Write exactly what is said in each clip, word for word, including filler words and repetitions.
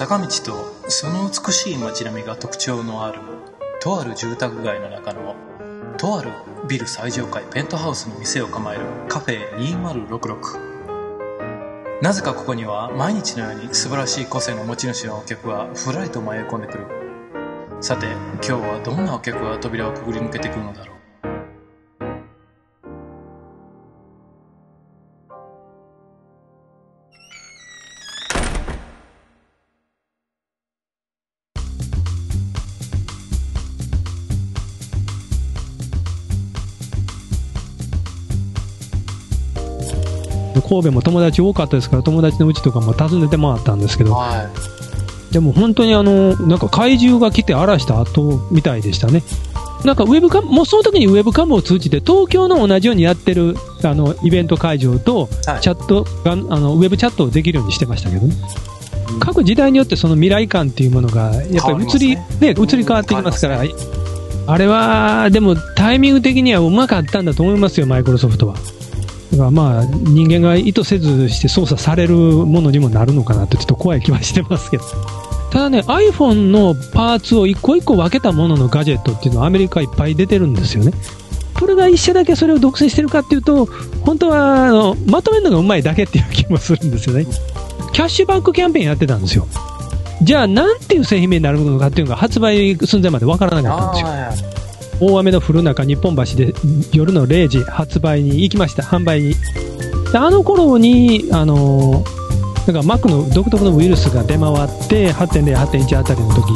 坂道とその美しい街並みが特徴のあるとある住宅街の中のとあるビル最上階ペントハウスの店を構えるカフェにせんろくじゅうろく。なぜかここには毎日のように素晴らしい個性の持ち主のお客がふらりと迷い込んでくる。さて今日はどんなお客が扉をくぐり抜けてくるのだろう。 神戸も友達多かったですから、友達のうちとかも訪ねて回ったんですけど、はい、でも本当にあのなんか怪獣が来て荒らした後みたいでしたね。なんかウェブカムもうその時にウェブカムを通じて東京の同じようにやってるあのイベント会場とチャットが、はい、あのウェブチャットをできるようにしてましたけどね、うん、各時代によってその未来感っていうものがやっぱり移り、ねね、移り変わってきますから、ね、あれはでもタイミング的にはうまかったんだと思いますよ、マイクロソフトは。だからまあ人間が意図せずして操作されるものにもなるのかなとちょっと怖い気はしてますけど、ただね iPhone のパーツを一個一個分けたもののガジェットっていうのはアメリカいっぱい出てるんですよね。これが一社だけそれを独占してるかっていうと本当はあのまとめるのがうまいだけっていう気もするんですよね。キャッシュバックキャンペーンやってたんですよ。じゃあなんていう製品名になるのかっていうのが発売寸前まで分からなかったんですよ。大雨の降る中日本橋で夜のれいじ発売に行きました、販売に。であの頃にあのなんか Mac の独特のウイルスが出回って はちてんゼロ、はちてんいち あたりの時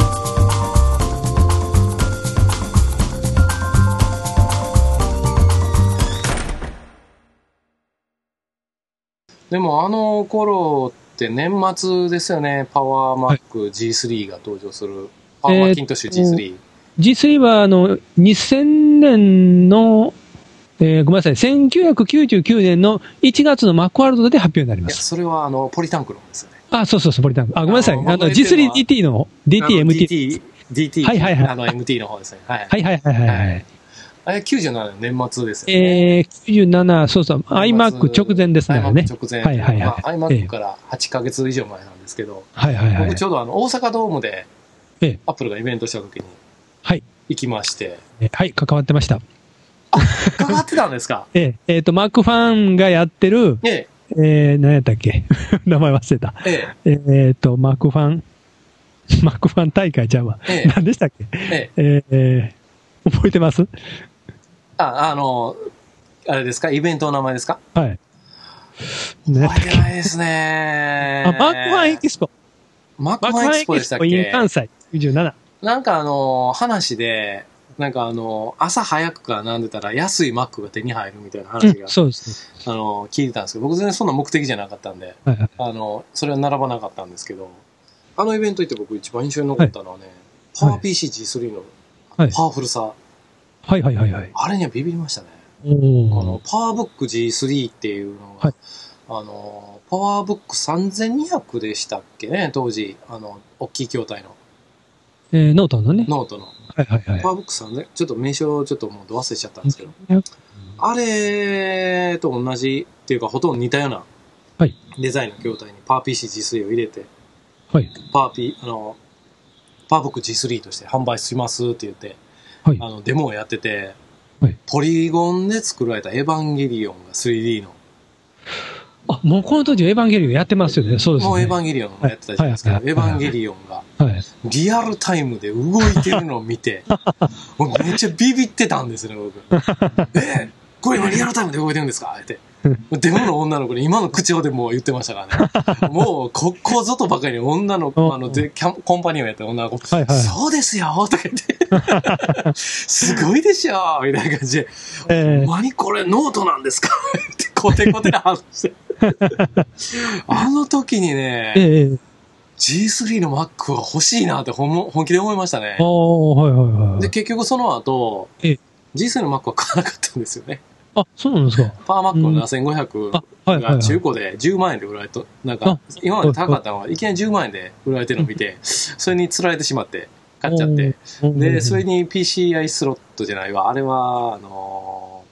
でもあの頃って年末ですよね。パワー Mac ジースリー が登場する、はい、パワーマッキントッシュ ジースリー、えージースリー はあのにせんねんの、えー、ごめんなさい、せんきゅうひゃくきゅうじゅうきゅうねんのいちがつのマックワールドで発表になります。いやそれはあのポリタンクのですよね。 あ、そうそうそう、ポリタンク。あ、ごめんなさい、あの ジースリーディーティー の ディーティーエムティーディーティー ディーティーはいはいはい、 あの エムティー の方ですね。はいはいはいはいはい、はい、 あれきゅうじゅうななねん年末ですよね。 えー、きゅうじゅうなな、そうそう、iMac 直前ですね。 iMac 直前、 はいはいはい、 まあ、iMac からはちかげつ以上前なんですけど、 はいはいはい、 僕ちょうどあの大阪ドームでアップルがイベントした時に、はい行きまして、 えはい、関わってました。 あ、関わってたんですか。 えええー、とマックファンがやってる、えええー、何やったっけ名前忘れた。えええー、とマックファンマックファン大会ちゃうわ、ええ、何でしたっけ、えええー、覚えてます？ あ、あのあれですか、イベントの名前ですか？ はい。 覚えてないですね。 あ、マックファンエキスポ。 マックファンエキスポでしたっけ？ in 関西きゅうじゅうなな。 なんかあの話で、なんかあの朝早くから並んでたら安いマックが手に入るみたいな話が、うん、そうですね、あの聞いてたんですけど、僕全然そんな目的じゃなかったんで、はいはい、あのそれは並ばなかったんですけど、あのイベント行って僕一番印象に残ったのはね、はい、パワー ピーシージースリー のパワフルさ、はい、はいはいはいはい、あれにはビビりましたね。あのパワーブック ジースリー っていうのが、はい、あのパワーブックさんぜんにひゃくでしたっけね、当時あの大きい筐体の。えー、ノートのね。ノートの。はいはいはい。パワーブックさんね、ちょっと名称ちょっともう忘れちゃったんですけど、うん、あれと同じっていうかほとんど似たようなデザインの筐体にパワー ピーシージースリー を入れて、はい、パワー P、あの、パワーブック ジースリー として販売しますって言って、はい、あのデモをやってて、はい、ポリゴンで作られたエヴァンゲリオンが スリーディー の。あ、もうこの当時エヴァンゲリオンやってますよね。そうですね。もうエヴァンゲリオンもやってたじゃないですか。はいはいはいはい、エヴァンゲリオンがリアルタイムで動いてるのを見て、もうめっちゃビビってたんですね、僕。えー、これ今リアルタイムで動いてるんですかって。デモの女の子に今の口調でもう言ってましたからね。もうここぞとばかりに女の子、あのでキャンコンパニオンやった女の子、はいはい、そうですよとか言って、すごいでしょみたいな感じで、えー、何これノートなんですかってコテコテな話して。あの時にね、えー、ジースリー の Mac は欲しいなって本気で思いましたね。はいはいはい、で結局その後、えー、ジースリー の Mac は買わなかったんですよね。あ、そうなんですか。パワー Mac のななせんごひゃくが中古でじゅうまんえんで売られと、なんか今まで高かったのがいきなりじゅうまんえんで売られてるのを見て、それに釣られてしまって買っちゃって、でそれに ピーシーアイ スロットじゃないわ、あれはあの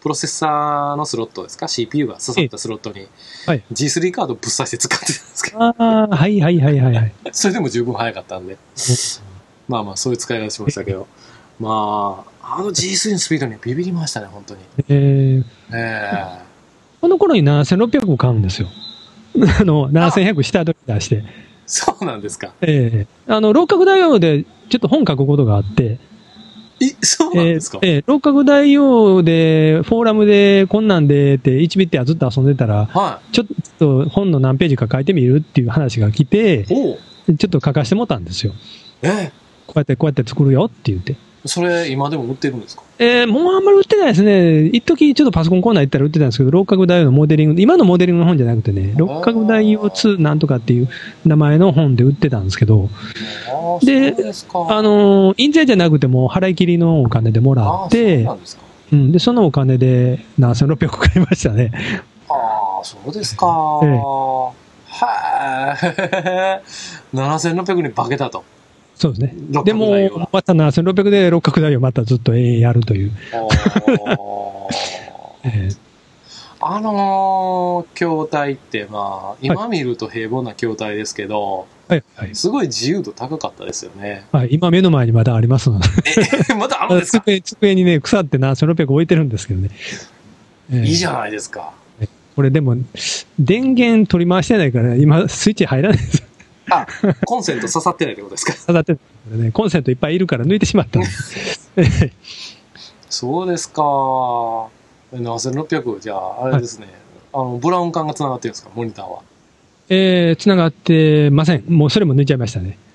プロセッサーのスロットですか ?シーピーユー が刺さったスロットに、はい、ジースリー カードぶっ刺して使ってたんですけど。 ああ、はいはいはいはい、はい。 それでも十分早かったんで。まあまあ、そういう使い方しましたけど。まあ、あの ジースリー のスピードにビビりましたね、本当に。えー、えー。 この頃にななせんろっぴゃくを買うんですよ。あの、ななせんひゃく下取り出して。 そうなんですか。 ええー。あの、六角大王でちょっと本書くことがあって、 え、そうなんですか。 えー、えー、六角大王で、フォーラムでこんなんでって、いちビットやずっと遊んでたら、はい、ちょっと本の何ページか書いてみるっていう話が来て、ちょっと書かしてもらったんですよ。えー、こうやってこうやって作るよって言って。 それ、今でも売ってるんですか？ えー、もうあんまり売ってないですね。一時ちょっとパソコンコーナー行ったら売ってたんですけど、六角大王のモデリング、今のモデリングの本じゃなくてね、六角大王ツーなんとかっていう名前の本で売ってたんですけど、で、あの、印税じゃなくても払い切りのお金でもらって、うん、で、そのお金でななせんろっぴゃく買いましたね。 ああ、そうですか。ええ、はい。ななせんろっぴゃくに化けたと。 そうですね。でも、またななせんろっぴゃくで六角大をまたずっと永遠やるという。 えー、あのー、筐体って、まあ、今見ると平凡な筐体ですけど、はいはい、すごい自由度高かったですよね。 はい、今目の前にまだありますので。 え、まだあるんですか？ 机、机にね、腐ってななせんろっぴゃく置いてるんですけどね。 えー、いいじゃないですか。 これでも、電源取り回してないから、今、スイッチ入らないです。 あ、コンセント刺さってないってことですか？ 刺さってない、ね。コンセントいっぱいいるから抜いてしまった。 そうですか。ななせんろっぴゃく、じゃあ、あれですね。はい、あの、ブラウン管が繋がってるんですか、モニターは。 えー、繋がってません。もうそれも抜いちゃいましたね。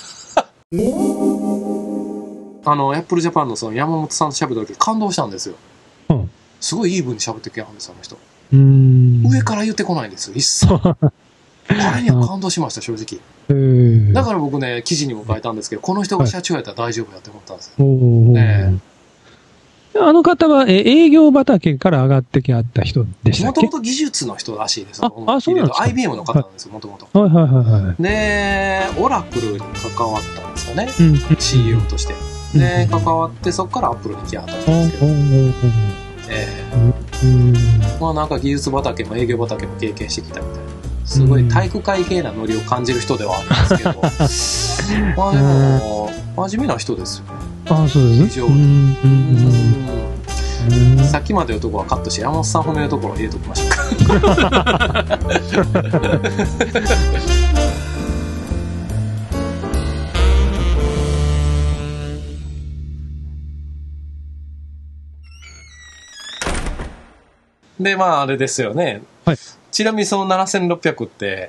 あの、アップルジャパンのその山本さんと喋った時感動したんですよ。うん。すごいいい風に喋ってきはるんです、あの人。うーん。上から言ってこないんですよ、一切。あれには感動しました、正直。だから僕ね、記事にも書いたんですけど、この人が社長やったら大丈夫やって思ったんですよ。ね、 あの方はえ営業畑から上がってきあった人でしたっけ？ もともと技術の人らしいです。 あ、あそうなんですか。 アイビーエム の方なんですよ、もともと。 はいはいはいはい。 で、オラクルに関わったんですよね、うん、シーイーオー として。で、関わって、そこからアップルに来はったんですけど。えー、まあなんか技術畑も営業畑も経験してきたみたいな。すごい体育会系なノリを感じる人ではあるんですけど、まあでも、真面目な人ですよね。 ああ、そうですね。非常に。 さっきまでのところはカットして、山本さん褒めるところを入れときましょうか。で、まああれですよね。はい。ちなみにそのななせんろっぴゃくって、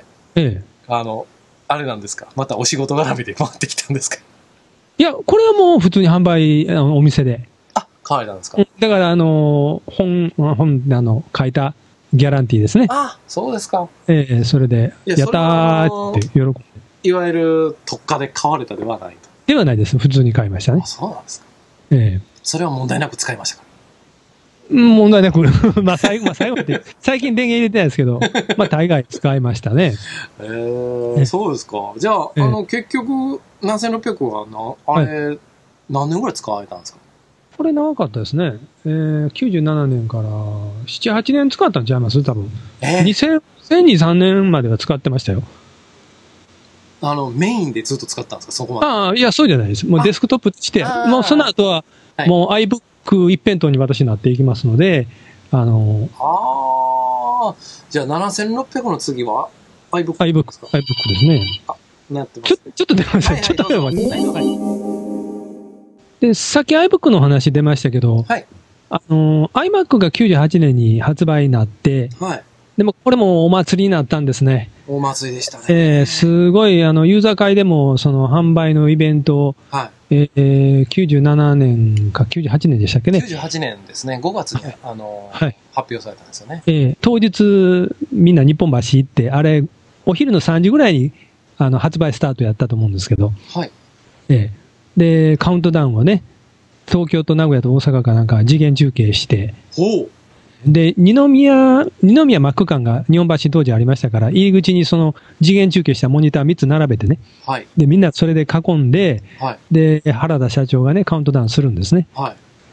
ええ、あの、あれなんですか？またお仕事絡みで回ってきたんですか？ いや、これはもう普通に販売、あのお店で。 あ、買われたんですか？ だから、あの、本、本、あの、書いたギャランティーですね。 あ、そうですか。 ええ、それで、やったーって喜んで。 いわゆる特価で買われたではないと。 ではないです。普通に買いましたね。 あ、そうなんですか。 ええ。 それは問題なく使いましたか？ 問題なく、まあ最後、まあ最後って、最近電源入れてないですけど、まあ大概使いましたね。 えー、そうですか。じゃあ、えー、あの、結局、ななせんろっぴゃくはな、あれ、はい、何年ぐらい使われたんですか？ これ長かったですね。えー、きゅうじゅうななねんからなな、はちねん使ったんちゃいます多分。えー、にせんに、さんねんまでは使ってましたよ。 あの、メインでずっと使ったんですかそこまで。 ああ、いや、そうじゃないです。もうデスクトップして、もうその後は、もう iBook、一辺倒に私になっていきますので、あのー、 ああ、じゃあななせんろっぴゃくの次は iBook ですか？ iBook、iBook ですね。あ、 なってます。 ちょ、ちょっと出ました。ちょっと出ました。で、さっき iBook の話出ましたけど、はい。あのー、iMac がきゅうじゅうはちねんに発売になって、はい。でもこれもお祭りになったんですね。 お祭りでしたね。 えー、すごい、あの、ユーザー会でも、その販売のイベントを、はい。えー、きゅうじゅうななねんかきゅうじゅうはちねんでしたっけね。 きゅうじゅうはちねんですね。ごがつに、はい、あの、はい、発表されたんですよね。 えー、当日、みんな日本橋行って、あれ、お昼のさんじぐらいに、あの、発売スタートやったと思うんですけど。はい。えー、で、カウントダウンをね、東京と名古屋と大阪かなんか次元中継して。ほう。で、二宮、二宮マック館が日本橋当時ありましたから、入り口にその次元中継したモニターみっつ並べてね。はい。で、みんなそれで囲んで、はい。で、原田社長がね、カウントダウンするんですね。はい。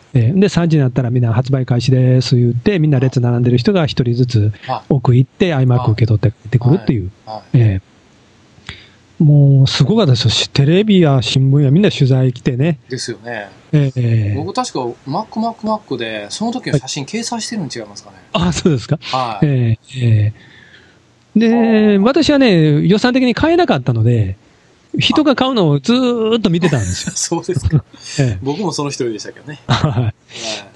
えー、で、さんじになったらみんな発売開始です言って、みんな列並んでる人がひとりずつ奥行って iMac 受け取って帰ってくるっていう。えー、もう、すごかったですよ。テレビや新聞やみんな取材来てね。 ですよね。 えー、 僕確か MacMacMac で、その時の写真掲載してるん違いますかね。 はい、あ、そうですか。 はい。 えーえー、で、私はね、予算的に買えなかったので、人が買うのをずーっと見てたんですよ。 そうですか。ええ、僕もその一人でしたけどね。 はい。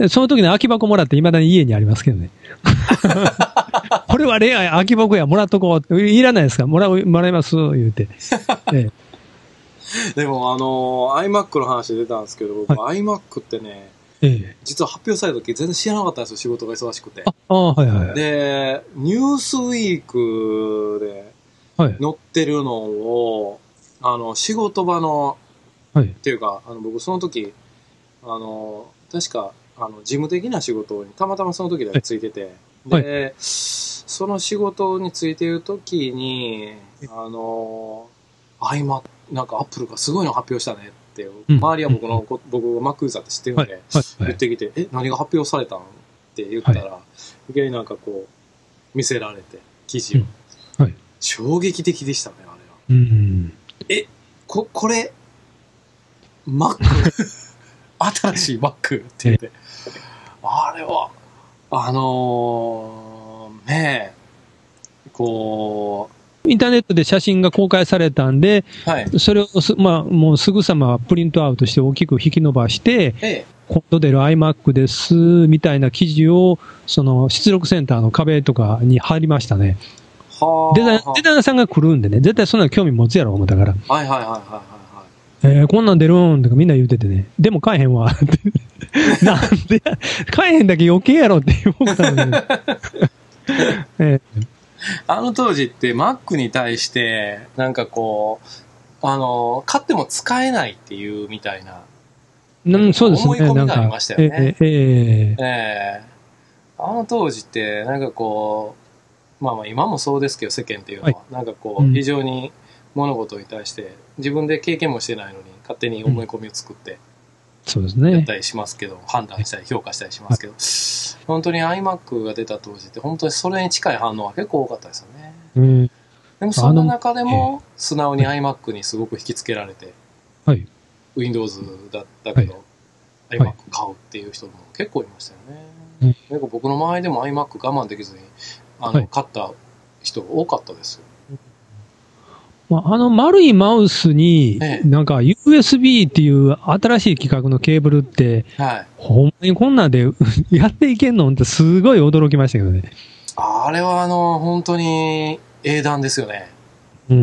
その時の空き箱もらって未だに家にありますけどね。これはレア空き箱やもらっとこう。いらないですかもらう、もらいます言うて。ええ、でもあのー、iMac の話出たんですけど、僕、はい、iMac ってね、ええ、実は発表された時全然知らなかったんですよ。仕事が忙しくて。 ああ、はいはいはい。 で、ニュースウィークで載ってるのを、あの、仕事場の、はい、っていうか、あの、僕その時、あの、確か、あの、事務的な仕事に、たまたまその時だけついてて、はい、で、その仕事についている時に、あの、iMac、なんか Apple がすごいの発表したねって、うん、周りは僕の、僕が Mac ユーザーって知ってるんで、はいはい、言ってきて、え、何が発表されたんって言ったら、はい、いきなりなんかこう、見せられて、記事を。うんはい、衝撃的でしたね、あれは。 うんえ、こ、これ、Mac? 新しい Mac? って言って。あれは、あのー、ねえ、こう。インターネットで写真が公開されたんで、はい、それをす、まあ、もうすぐさまプリントアウトして大きく引き伸ばして、ええ、今度出る iMac です、みたいな記事を、その出力センターの壁とかに貼りましたね。デザイナーさんが来るんでね、絶対そんな興味持つやろ、思ったから。 はいはいはいはいはい。 えー、こんなん出るんとかみんな言うててね、でも買えへんわって。なんで、買えへんだけ余計やろって思ったのに、えー。 あの当時って Mac に対して、なんかこう、あの、買っても使えないっていうみたいな、 うん、そうですね。 思い込みがありましたよね。 えー、えー、えー、あの当時って、なんかこう、まあまあ今もそうですけど世間っていうのは、はい、なんかこう非常に物事に対して自分で経験もしてないのに勝手に思い込みを作ってそうですねやったりしますけど、判断したり評価したりしますけど、本当に iMac が出た当時って本当にそれに近い反応は結構多かったですよね。 うん、 でもそんな中でも素直に iMac にすごく引きつけられて、はい、Windows だったけど、はい、iMac 買うっていう人も結構いましたよね。うん、結構僕の周りでも iMac 我慢できずにあの、はい、買った人多かったですよ。 あの丸いマウスに、なんか ユーエスビー っていう新しい規格のケーブルって、はい、ほんまにこんなんでやっていけんのってすごい驚きましたけどね。 あれはあの、本当に英断ですよね。 うん、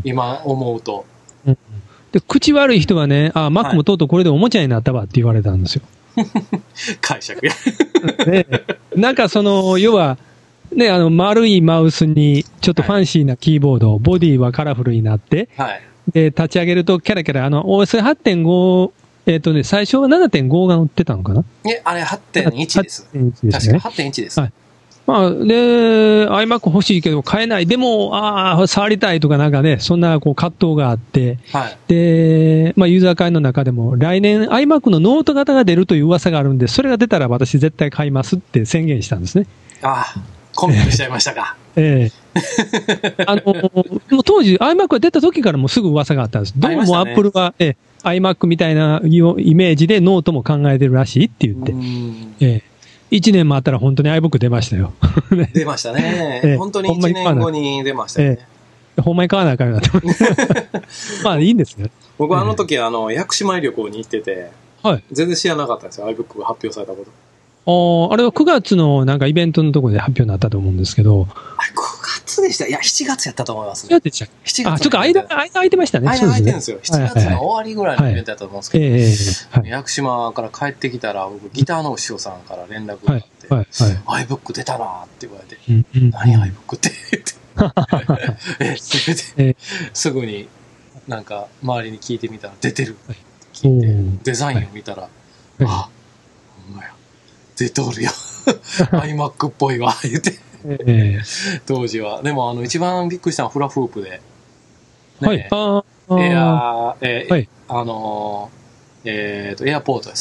今思うと。 うん、で口悪い人はね、あ、Mac もとうとうこれでおもちゃになったわって言われたんですよ。 解釈や。 ね、なんかその、要は、ね、あの、丸いマウスに、ちょっとファンシーなキーボード、はい、ボディはカラフルになって、はい、で、立ち上げるとキャラキャラ、あの、オーエスはちてんご、えっ、ー、とね、最初は ななてんご が売ってたのかな？ え、あれ はちてんいち です。はちてんいち ですね。確か はちてんいち です。はい。 まあ、で、iMac 欲しいけど買えない。でも、ああ、触りたいとかなんかね、そんなこう葛藤があって、はい、で、まあ、ユーザー会の中でも、来年 iMac のノート型が出るという噂があるんで、それが出たら私絶対買いますって宣言したんですね。 ああ。コミットしちゃいましたか。 ええあの、もう当時 iMac が出た時からもうすぐ噂があったんです。どうも Apple は、ね、え iMac みたいなイメージでノートも考えてるらしいって言って。ええ一年もあったら本当に iBook 出ましたよ。 出ましたね。ええ、本当に一年後に出ましたよね。ええ、ほんまに買わなあかんなと思って。まあいいんですね。 僕はあの時、あの、薬師前旅行に行ってて、はい、全然知らなかったんですよ。iBook が発表されたこと。 ああれはくがつのなんかイベントのところで発表になったと思うんですけど。 あれくがつでした。いや、しちがつやったと思いますね。 しちがつでした。しちがつ。あ、ちょっと間、間空いてましたね。 間空いてるんですよ。しちがつの終わりぐらいのイベントやったと思うんですけど、はいはいはい、屋久島から帰ってきたら、僕、ギターのお師匠さんから連絡があって、はいはいはい、iBook 出たなーって言われて、うんうん、何 iBook って言って、えって言って、すぐになんか周りに聞いてみたら、出てるって聞いて、デザインを見たら、はい、あ、ほんまや。出とるよ。iMac っぽいわ、言って。えー、当時は。でも、あの、一番びっくりしたのはフラフープで。ね、はい。あエアー、えーはい、あのー、えっ、ー、と、エアポートですか。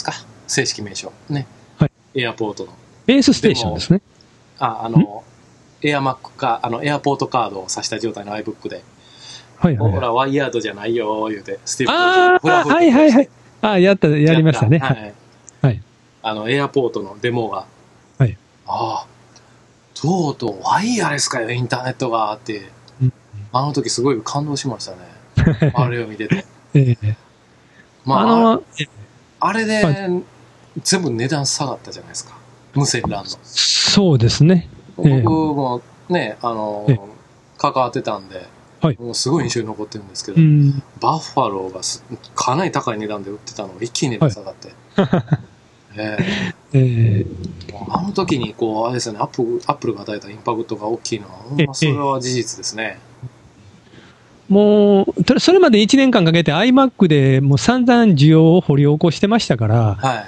正式名称。ね。 はい。 エアポートの。 ベースステーションですね。 あ、あの、エアマックか、あの、エアポートカードを挿した状態の iBook で。 はいはい、はい。 ほら、ワイヤードじゃないよ、言うて、スティーブ・ああ、はいはいはい。ああ、やった、やりましたね。はい。はい。 あの、エアポートのデモが。 はい。 ああ、とうとうワイヤレスかよ、インターネットが、って。うん、あの時すごい感動しましたね。あれを見てて。ええ。まあ、あの、あれで、全部値段下がったじゃないですか。無線 ランの。 そうですね。 僕もね、あの、関わってたんで、はい、もうすごい印象に残ってるんですけど、うん、バッファローがかなり高い値段で売ってたのが一気に値段下がって。はいえーえー、あの時にこう、あれですね、アップル、アップルが与えたインパクトが大きいのは、ほんまそれは事実ですね。 もう、それまでいちねんかんかけて iMac でもう散々需要を掘り起こしてましたから、はい、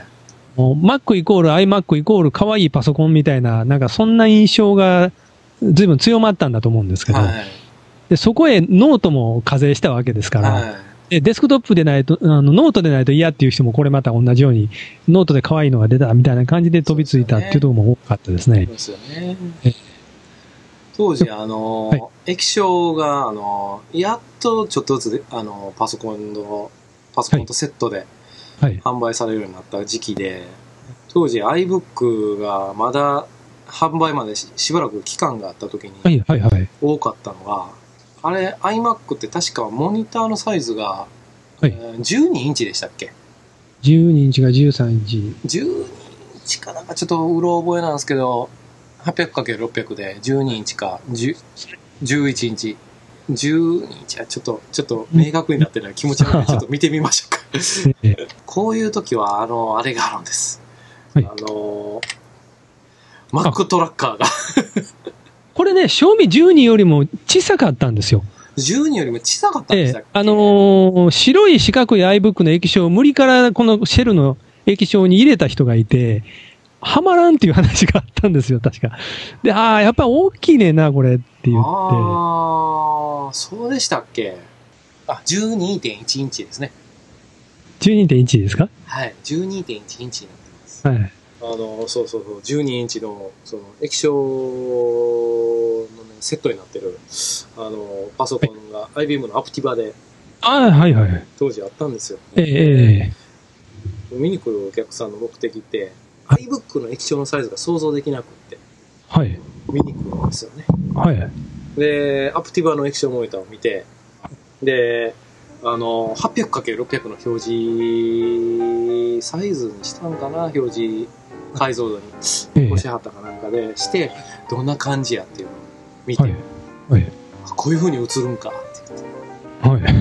もう Mac イコール iMac イコール可愛いパソコンみたいな、なんかそんな印象が随分強まったんだと思うんですけど、はい、でそこへノートも課税したわけですから、はい、でデスクトップでないと、あのノートでないと嫌っていう人もこれまた同じように、ノートで可愛いのが出たみたいな感じで飛びついたっていうところも多かったですね。 そうですよね。当時、あの、はい、液晶が、あの、やっとちょっとずつ、あの、パソコンの、パソコンとセットで販売されるようになった時期で、はい、当時 iBook がまだ販売まで し, しばらく期間があった時に多かったのが、はいはいはい、あれ iMac って確かモニターのサイズが、はいえー、じゅうにインチでしたっけ？ じゅうにインチがじゅうさんインチ。 じゅうにインチかなんかちょっとうろ覚えなんですけど、はっぴゃくかけるろっぴゃく でじゅうにインチかじゅういちインチ。じゅうにインチはちょっと、ちょっと明確になってない気持ち悪いのでちょっと見てみましょうか。こういう時は、あの、あれがあるんです。はい、あの、Mac トラッカーが。 これね、賞味じゅうによりも小さかったんですよ。 じゅうによりも小さかったんでしたっけ？ ええ、あのー、白い四角い iBook の液晶を無理からこのシェルの液晶に入れた人がいて、はまらんっていう話があったんですよ、確か。で、ああ、やっぱ大きいねんな、これって言って。 ああ、そうでしたっけ？あ、じゅうにてんいち インチですね。 じゅうにてんいち ですか？ はい、じゅうにてんいち インチになってます。はい。あの、そうそうそう、じゅうにインチの、その、液晶のね、セットになってる、あの、パソコンが、はい、アイビーエム のアプティバで、 ああ、はいはい。 当時あったんですよ。 えええ。見に来るお客さんの目的って、iBook の液晶のサイズが想像できなくって、 はい。 見に来るんですよね。 はい。 で、アプティバの液晶モニターを見て、で、あの、はっぴゃくかけるろっぴゃく の表示、サイズにしたんかな、表示解像度に、押しはったかなんかでして、どんな感じやっていうのを見て、はいはい、こういう風に映るんかって言って、はい、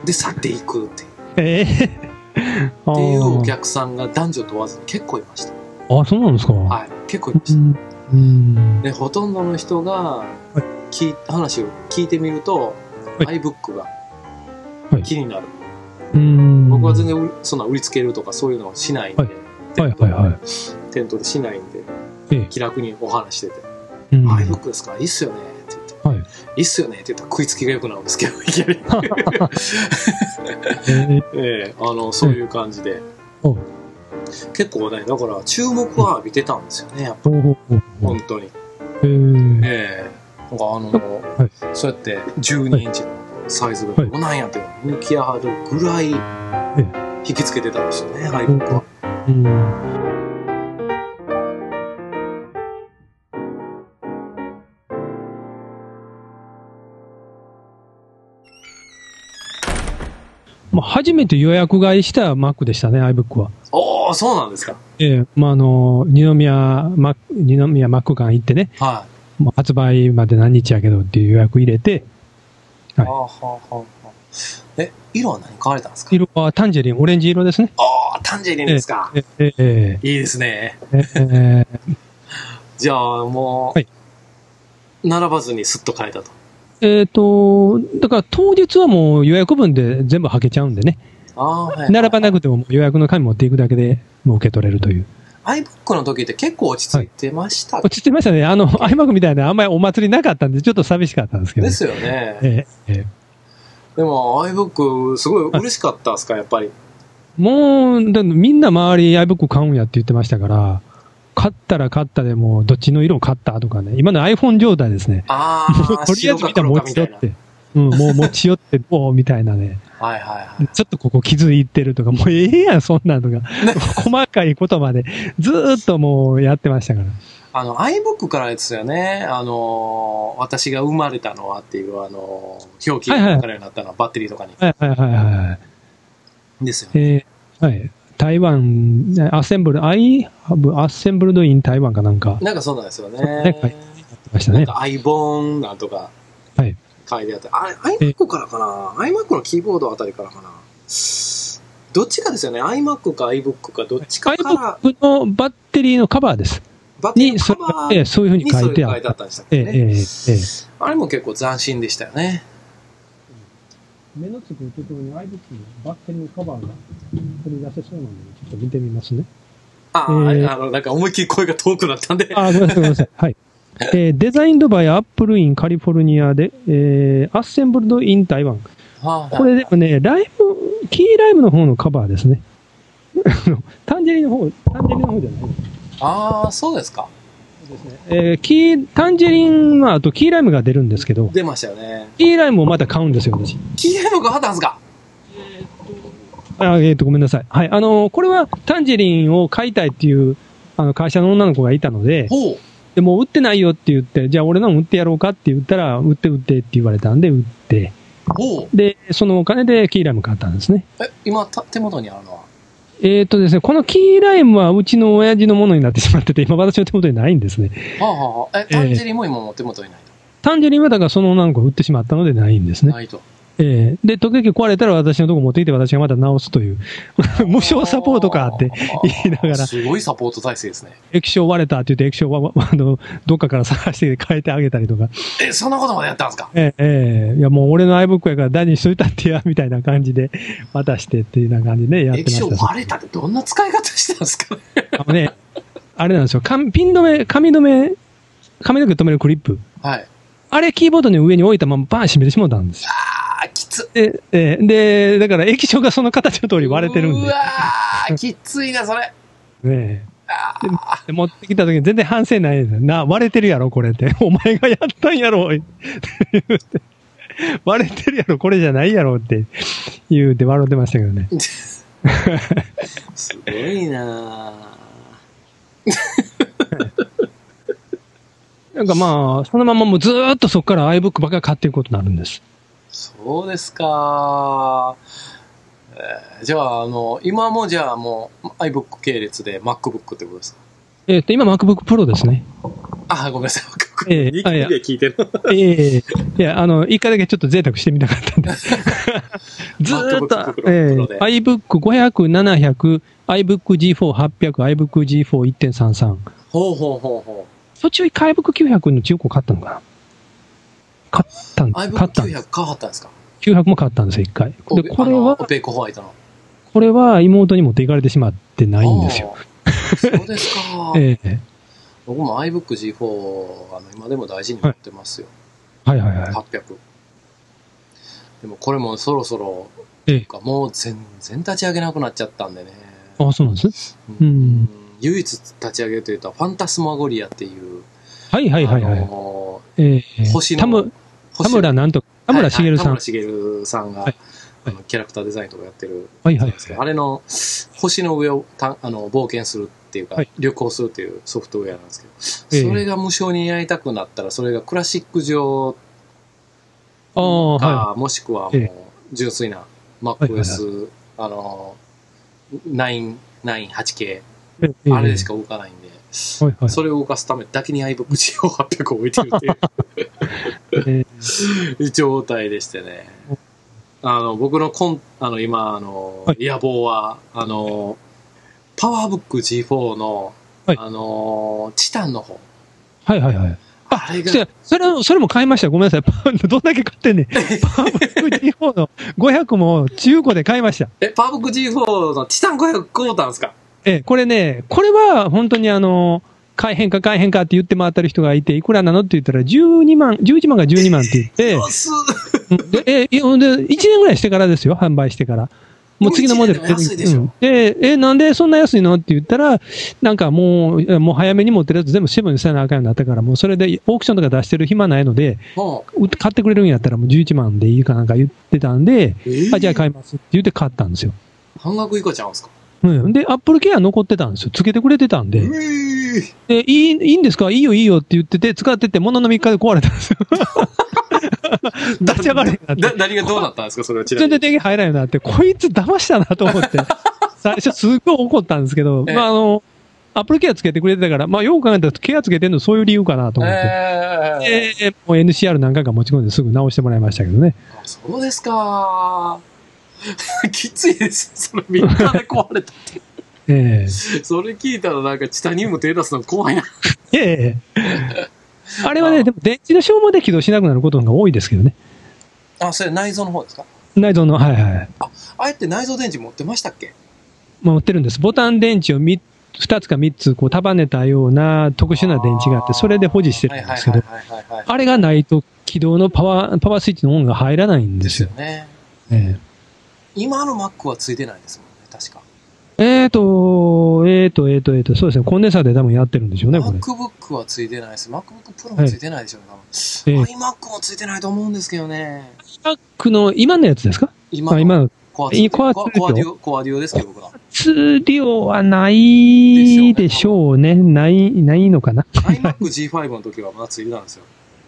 で、去っていくって。えーっていうお客さんが男女問わずに結構いました。 あ、そうなんですか？ はい、結構いました。うんうん、で、ほとんどの人が聞い、話を聞いてみると、はい、iBook が気になる。はい、うん僕は全然そんな売りつけるとかそういうのはしないんで、はい、店頭、はいはいはい、店頭でしないんで、ええ、気楽にお話してて、うん、iBook ですか？いいっすよねって言って、はい、いいっすよねって言ったら食いつきが良くなるんですけど、いきなり。ええ、あの、そういう感じで。うん結構ね、だから注目は浴びてたんですよね、やっぱり。本当に。ええなんかあの、はい、そうやってじゅうにインチのサイズがどうなんやって向き合うぐらい引きつけてたんですよね、iBookは。うんまあ、初めて予約買いした Mac でしたね、iBook は。 おー、そうなんですか。 ええまあ、あの、二宮、マ二宮 Mac 館行ってね、はい。もう発売まで何日やけどっていう予約入れて、 はい。はあ、はあ、はあ。え、色は何買われたんですか？ 色はタンジェリン、オレンジ色ですね。 ああ、タンジェリンですか。ええええいいですね。ええじゃあ、もう、はい、並ばずにスッと買えたと。 えっと、だから当日はもう予約分で全部はけちゃうんでね。あはいはいはい、並ばなくても予約の紙持っていくだけでもう受け取れるという。 iBook の時って結構落ち着いてました、はい、 落ち着いてましたね。あの、iMac みたいなあんまりお祭りなかったんでちょっと寂しかったんですけど、ね。 ですよね。ええええ、でも iBook すごい嬉しかったですか、やっぱり。 もう、だみんな周り iBook 買うんやって言ってましたから、買ったら買ったでも、どっちの色を買ったとかね、今の iPhone 状態ですね。 ああ、 とりあえずみんな持ち寄って、うん、もう持ち寄って、おーみたいなね。 はいはいはい。 ちょっとここ気づいてるとか、もうええやん、そんなのが。細かいことまで、ずーっともうやってましたから。 あの、iBook からですよね、あの、私が生まれたのはっていう、あの、表記が書かれるようになったのは、はいはい、バッテリーとかに。 はいはいはいはい。ですよね。えー、はい。台湾、アッセンブル、I have assembled in 台湾かなんか。 なんかそうなんですよね。 ね、書いてましたね。 なんか iBone なんとか書いてあって、はい、あれ、iMac からかな ?iMac のキーボードあたりからかなどっちかですよね。iMac か iBook かどっちかから。 iBook のバッテリーのカバーです。 バッテリーのカバーにそういうふうに書いてあったんでしたっけね。ええええ、あれも結構斬新でしたよね。 目のつくところに iBook のバッテリーのカバーが取り出せそうなので、ちょっと見てみますね。 ああ、えー、あの、なんか思いっきり声が遠くなったんで。 あ、ごめんなさい、ごめんなさい。はい。えー、デザインドバイアップルインカリフォルニアで、えー、アッセンブルドイン台湾。はあ、これでもね、ライブ、キーライブの方のカバーですね。タンジェリンの方、タンジェリンの方じゃない。 ああ、そうですか。 ですね。えー、キー、タンジェリンはあとキーライムが出るんですけど。 出ましたよね。 キーライムをまた買うんですよ、私。 キーライムが買ったんですか？ あ、えっと、ごめんなさい。はい。あのー、これはタンジェリンを買いたいっていう、あの、会社の女の子がいたので、 ほう。 でも売ってないよって言って、じゃあ俺のも売ってやろうかって言ったら、売って売ってって言われたんで、売って。 ほう。 で、そのお金でキーライム買ったんですね。 え、今、手元にあるのはえっとですね、このキーライムはうちの親父のものになってしまってて、今私の手元にないんですね。 はあはあ、え、タンジェリンも今も手元にないと、えー、タンジェリンはだからその女の子を売ってしまったのでないんですね。 ないと。 えー、で、時々壊れたら私のとこ持ってきて私がまた直すという、無償サポートかって言いながら。 すごいサポート体制ですね。 液晶割れたって言って液晶は、あの、どっかから探して変えてあげたりとか。 え、そんなことまでやったんですか？ えー、えー、いやもう俺の iBook やから大事にしといたってや、みたいな感じで渡してっていうような感じでやってました。 液晶割れたってどんな使い方してたんですかね？ あのね、あれなんですよ。ピン止め、紙止め、髪の毛止めるクリップ。 はい。 あれキーボードの上に置いたままバーン閉めてしまったんですよ。 あー、きつ。 で、えー、で、だから液晶がその形の通り割れてるんで。 うわー、きついな、それ。 ねえ。で持ってきた時に全然反省ないですよ。な、割れてるやろ、これって。お前がやったんやろ。割れてるやろ、これじゃないやろって言うて笑ってましたけどね。 すごいなぁ。 なんかまあ、そのままもうずーっとそこから iBook ばっかり買っていくことになるんです。 そうですか。えー、じゃあ、あの、今もじゃあもう iBook 系列で MacBook ってことですか？ えっと、今 MacBook Pro ですね。 あ、ごめんなさい。 ええー、あ、いや、聞いてる。ええー、いや、あの、一回だけちょっと贅沢してみたかったんで。ずーっと、えー、iBook ごひゃく、ななひゃく、iBook ジーフォーはっぴゃく、iBook ジーフォーいってんさんさん。 ほうほうほうほう。 途中一回 iBook きゅうひゃくの中古買ったのかな？買ったんです。 iBook きゅうひゃく買ったんですか？ きゅうひゃくも買ったんですよ、一回。で、これは、 オペコホワイトの。 これは妹に持っていかれてしまってないんですよ。 そうですか。 ええ。 僕も iBook ジーフォー、あの、今でも大事に持ってますよ。 はい、はい、はいはい。 はっぴゃく。でもこれもそろそろ、 ええ、 もう全然立ち上げなくなっちゃったんでね。 ああ、そうなんです。 うん。うん唯一立ち上げるというと、ファンタスマゴリアっていう、 はいはいはいはい。あのー、えー、星の、田村、田村なんと、田村茂さん。 田村茂さんが、はいあのキャラクターデザインとかやってる。 はいはい。 あれの、星の上をたあの冒険するっていうか、はい、旅行するっていうソフトウェアなんですけど、それが無償にやりたくなったら、それがクラシック上か、はい、もしくはもう、純粋な MacOS、あの、ナイン、ナイン、はちケー、あれでしか動かないんで、はいはい、それを動かすためだけに iBook ジーフォーはっぴゃくを置いてるっていう、状態でしてね。あの、僕のコン、あの、今、あの、はい、野望は、あの、パワーブック ジーフォー の、はい、あの、チタンの方。 はいはいはい。あ、あれが。それ、それも買いました。ごめんなさい。どんだけ買ってんねん。パワーブック ジーフォー のごひゃくも中古で買いました。 え、パワーブック ジーフォー のチタンごひゃく買うたんですか？ え、これね、これは本当にあの、買えへんか買えへんかって言って回ってる人がいて、いくらなのって言ったらじゅうにまん、じゅういちまんがじゅうにまんって言って、で、え、で、いちねんぐらいしてからですよ、販売してから。 もう次のモデル。 安いでしょ。 で、え、なんでそんな安いのって言ったら、なんかもう、もう早めに持ってるやつ全部セブンにせなあかんようになったから、もうそれでオークションとか出してる暇ないので、買ってくれるんやったらもうじゅういちまんでいいかなんか言ってたんで、えー、あ、じゃあ買いますって言って買ったんですよ。 半額以下ちゃうんですか？ うん。で、アップルケア残ってたんですよ。つけてくれてたんで。えー、で、いい、いいんですか？いいよいいよって言ってて、使ってて、もののみっかで壊れたんですよ。立ち上がれへんなって。 何がどうなったんですか？それはちなみに。 全然電源入らんようになって、こいつ騙したなと思って。最初すっごい怒ったんですけど、えー、まああの、アップルケアつけてくれてたから、まあよく考えたらケアつけてんのそういう理由かなと思って。えー、もう エヌシーアール 何回か持ち込んですぐ直してもらいましたけどね。 あ、そうですか。きついです。それみっかで壊れたって。ええー。それ聞いたらなんかチタニウム手出すの怖いな。 ええー。あれはね、でも電池の消耗で起動しなくなることが多いですけどね。 あ、それ内蔵の方ですか？ 内蔵の、はいはい。 あ、あえて内蔵電池持ってましたっけ？ 持ってるんです。ボタン電池をみふたつかみっつこう束ねたような特殊な電池があって、それで保持してるんですけど、あれがないと起動のパワー、パワースイッチのオンが入らないんですよ。 ですよね。 ええ。 今の Mac はついてないですもんね、確か。 えーと、えーと、えーと、えーと、そうですね、コンデンサーで多分やってるんでしょうね、これ。 MacBook はついてないです。MacBook Pro もついてないでしょうね、はい、えー、iMac もついてないと思うんですけどね。 iMac の今のやつですか？ 今の。 今の。 コアデュオ。コアデュオ、コアデュオですけど、僕は。 コアデュオはないでしょうね。ない、ないのかな。 iMac ジーファイブ の時はまだついてたんですよ。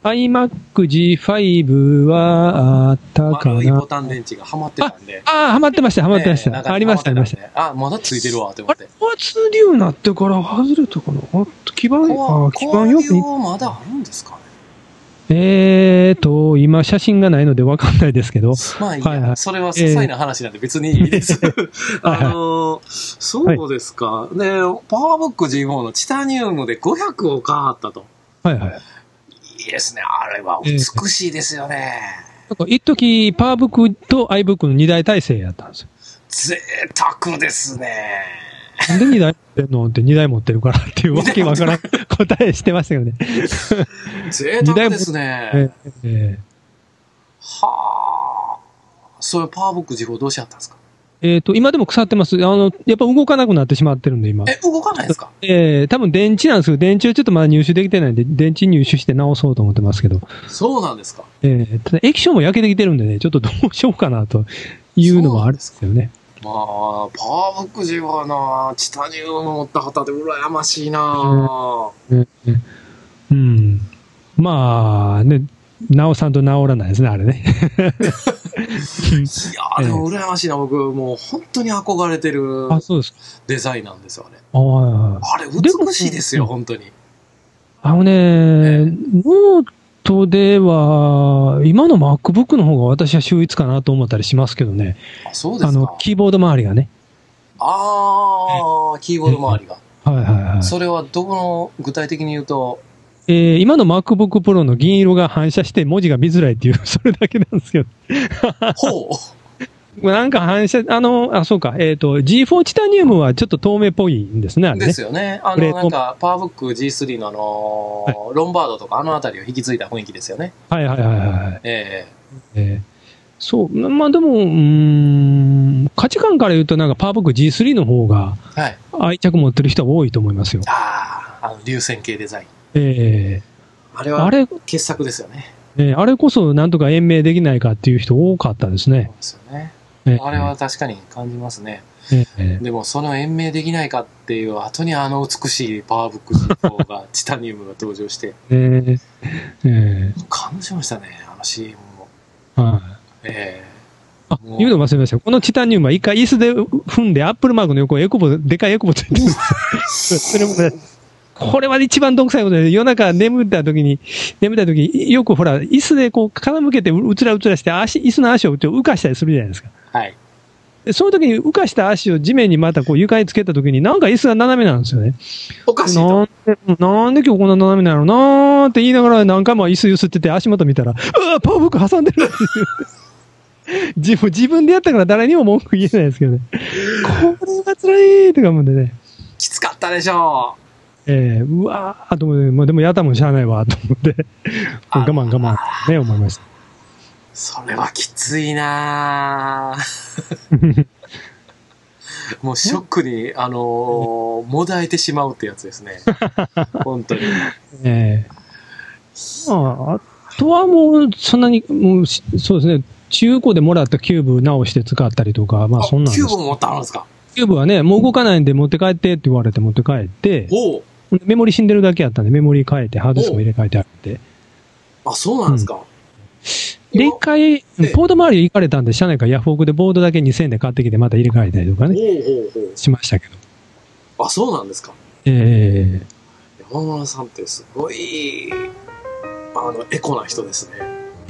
iMac ジーファイブ はあったかな。 丸いボタン電池がはまってたんで。 ああ、はまってました、はまってました。ね、ありました、ありました。 あ、まだついてるわ、って思って。 コアツーデュオになってから外れたかな。あ基板、あ基板よく。 コアまだあるんですかね。 えーと、今写真がないので分かんないですけど。 まあいいや、はいはい、それは些細な話なんで別にいいです。あのー、そうですか。はい、で、パワーブック ジーフォー のチタニウムでごひゃくを買ったと。 はいはい。 いいですね。あれは美しいですよね。 なんか一時パワーブックと iBook のに大体制やったんですよ。 贅沢ですね。 なんでにだい持ってんのってにだい持ってるからっていうわけわからん答えしてましたけどね。 贅沢ですね。えーえー、はあ。それパワーブック ジーフォー どうしちゃったんですか？ えっと、今でも腐ってます。あの、やっぱ動かなくなってしまってるんで、今。 え、動かないですか？ ええー、多分電池なんですけど、電池をちょっとまだ入手できてないんで、電池入手して直そうと思ってますけど。 そうなんですか？ ええー、ただ液晶も焼けてきてるんでね、ちょっとどうしようかなというのもあるんですよね。 まあ、パワーブック ジーフォー な、チタニウム持った方で羨ましいな、 うん、うん。まあ、ね、直さんと直らないですね、あれね。いやー、でも羨ましいな、僕、もう本当に憧れてるデザインなんですよ、あれ。 あ, あれ、美しいですよ、本当に。 あのね、ねノートでは、今の MacBook の方が私は秀逸かなと思ったりしますけどね。 あ、そうですか。 あの、キーボード周りがね。 ああ、キーボード周りが。 はいはいはい。 それはどこの、具体的に言うと、 えー、今の MacBook Pro の銀色が反射して文字が見づらいっていう、それだけなんですけど。 ほう。なんか反射、あの、あ、そうか、えっ、ー、と、ジーフォー チタニウムはちょっと透明っぽいんですね、あれね。 ですよね。あの、なんか、パワーブック ジースリー のあのーはい、ロンバードとかあのあたりを引き継いだ雰囲気ですよね。 はいはいはいはい。 ええー、えー、そう、まあでも、うーん、価値観から言うとなんかパワーブック ジースリー の方が、愛着持ってる人は多いと思いますよ。 はい、ああ、あの、流線形デザイン。 ええー、あれは傑作ですよね。 えー、あれこそなんとか延命できないかっていう人多かったですね。 そうですよね。えー、あれは確かに感じますね。えー、でもその延命できないかっていう後にあの美しいパワーブック ジーフォー がチタニウムが登場して、 えーえー、 感動しましたね、あの シーエム も。はい。えー、あ、言うの忘れましたよ。このチタニウムは一回椅子で踏んでアップルマークの横エコボ、でかいエコボついてるんですそれもね、これは一番どんくさいことで、夜中眠った時に、眠った時によくほら、椅子でこう傾けてうつらうつらして足、椅子の足を浮かしたりするじゃないですか。 はい。 でその時に浮かした足を地面にまたこう床につけた時になんか椅子が斜めなんですよね。 おかしいと。 なんで、なんで今日こんな斜めなのなーって言いながら何回も椅子揺すってて足元見たら、うわ、パワーブック挟んでる自分、自分でやったから誰にも文句言えないですけどね。これは辛いとか思うんでね。 きつかったでしょう。 ええー、うわーと思って、まあ、でもやったもんしゃあないわと思って、我慢我慢ね、思いました。 それはきついなぁ。 もうショックに、あのー、もだえてしまうってやつですね。本当に。ええー。まあ、あとはもう、そんなに、もう、そうですね、中古でもらったキューブ直して使ったりとか、まあそんなんです。 キューブも持ってあるんですか？ キューブはね、もう動かないんで持って帰ってって言われて持って帰って、 おうメモリ死んでるだけやったんで、メモリ変えて、ハードディスクも入れ替えてあって。 あ、そうなんですか？ うん、で、一回、ポート周り行かれたんで、社内からヤフオクでボードだけにせんえんで買ってきて、また入れ替えたりとかね、おうおうおうしましたけど。 あ、そうなんですか？ ええー。山村さんってすごい、あの、エコな人ですね。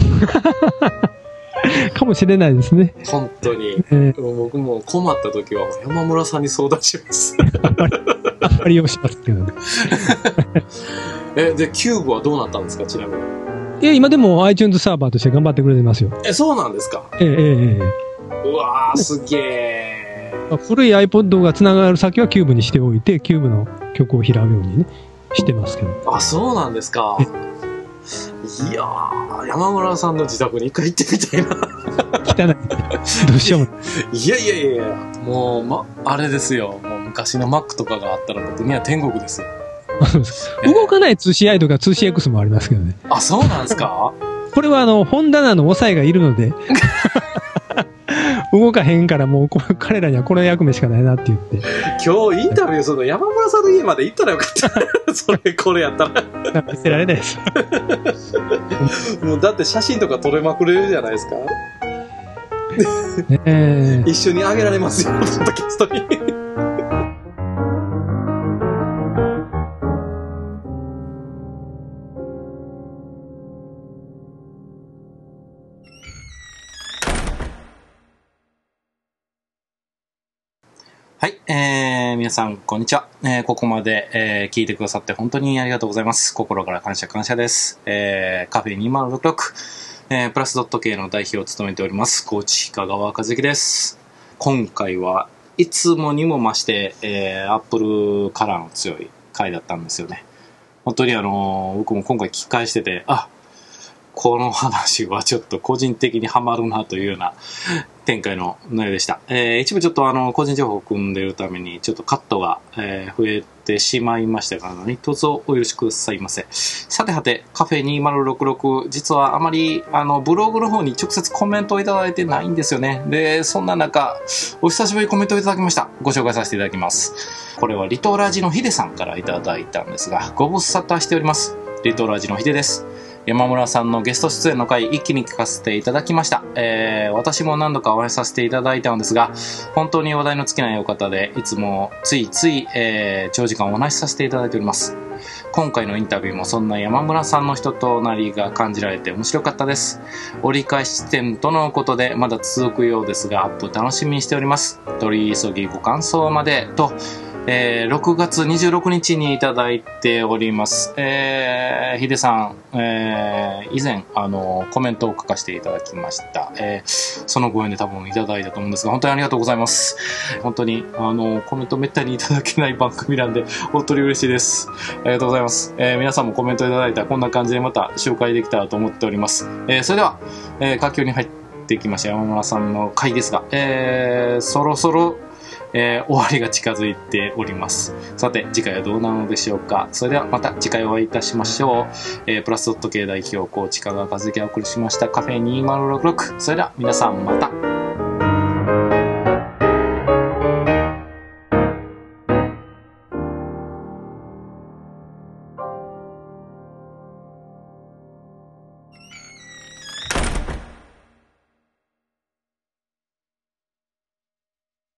かもしれないですね。 本当に。えー、僕も困った時は山村さんに相談します。 あんまり、あんまりよしますけどね。 え、で、キューブはどうなったんですか、ちなみに。 いや、今でも iTunes サーバーとして頑張ってくれてますよ。 え、そうなんですか？ ええええ。 うわー、すげえ。 古い iPod がつながる先はキューブにしておいて、キューブの曲を拾うようにね、してますけど。 あ、そうなんですか。いやー、山村さんの自宅に一回行ってみたいな。 汚い。どうしようもない。 いやいやいやいや、もう、ま、あれですよ。もう昔の Mac とかがあったら僕には天国ですよ。 動かない通信 アイ とか通信 X もありますけどね。 あ、そうなんですか？ これはあの、本棚の抑えがいるので、動かへんからもう彼らにはこの役目しかないなって言って。 今日インタビューするの山村さんの家まで行ったらよかった。それ、これやったら。 見せられないです。 もうだって写真とか撮れまくれるじゃないですか。 えー、 一緒にあげられますよ、ポッドキャストに。はい、えー、皆さん、こんにちは。えー、ここまで、えー、聞いてくださって本当にありがとうございます。心から感謝感謝です。えー、カフェにせんろくじゅうろく、えー、プラスドット系の代表を務めております、高知香川和樹です。今回はいつもにも増して、えー、アップルカラーの強い回だったんですよね。本当にあのー、僕も今回聞き返してて、あ、この話はちょっと個人的にハマるなというような展開の内容でした。えー、一部ちょっとあの、個人情報を組んでいるために、ちょっとカットが、えー、増えてしまいましたが、何卒お許しくださいませ。さてはて、カフェにせんろくじゅうろく、実はあまり、あの、ブログの方に直接コメントをいただいてないんですよね。で、そんな中、お久しぶりにコメントをいただきました。ご紹介させていただきます。これはリトラジのヒデさんからいただいたんですが、ご無沙汰しております。リトラジのヒデです。山村さんのゲスト出演の回一気に聞かせていただきました。えー、私も何度かお会いさせていただいたのですが、本当に話題の尽きないお方で、いつもついつい、えー、長時間お話しさせていただいております。今回のインタビューもそんな山村さんの人となりが感じられて面白かったです。折り返し地点とのことでまだ続くようですが、アップ楽しみにしております。取り急ぎご感想までと、えー、ろくがつにじゅうろくにちにいただいております。えー、ヒデさん、えー、以前、あの、コメントを書かせていただきました。えー、そのご縁で多分いただいたと思うんですが、本当にありがとうございます。本当に、あの、コメントめったにいただけない番組なんで、本当に嬉しいです。ありがとうございます。えー、皆さんもコメントいただいたら、こんな感じでまた紹介できたらと思っております。えー、それでは、えー、佳境に入ってきました山村さんの回ですが、えー、そろそろ、えー、終わりが近づいております。さて、次回はどうなのでしょうか。それではまた次回お会いいたしましょう。えー、プラスドット系代表、高知香川和樹がお送りしましたカフェにせんろくじゅうろく。それでは皆さんまた。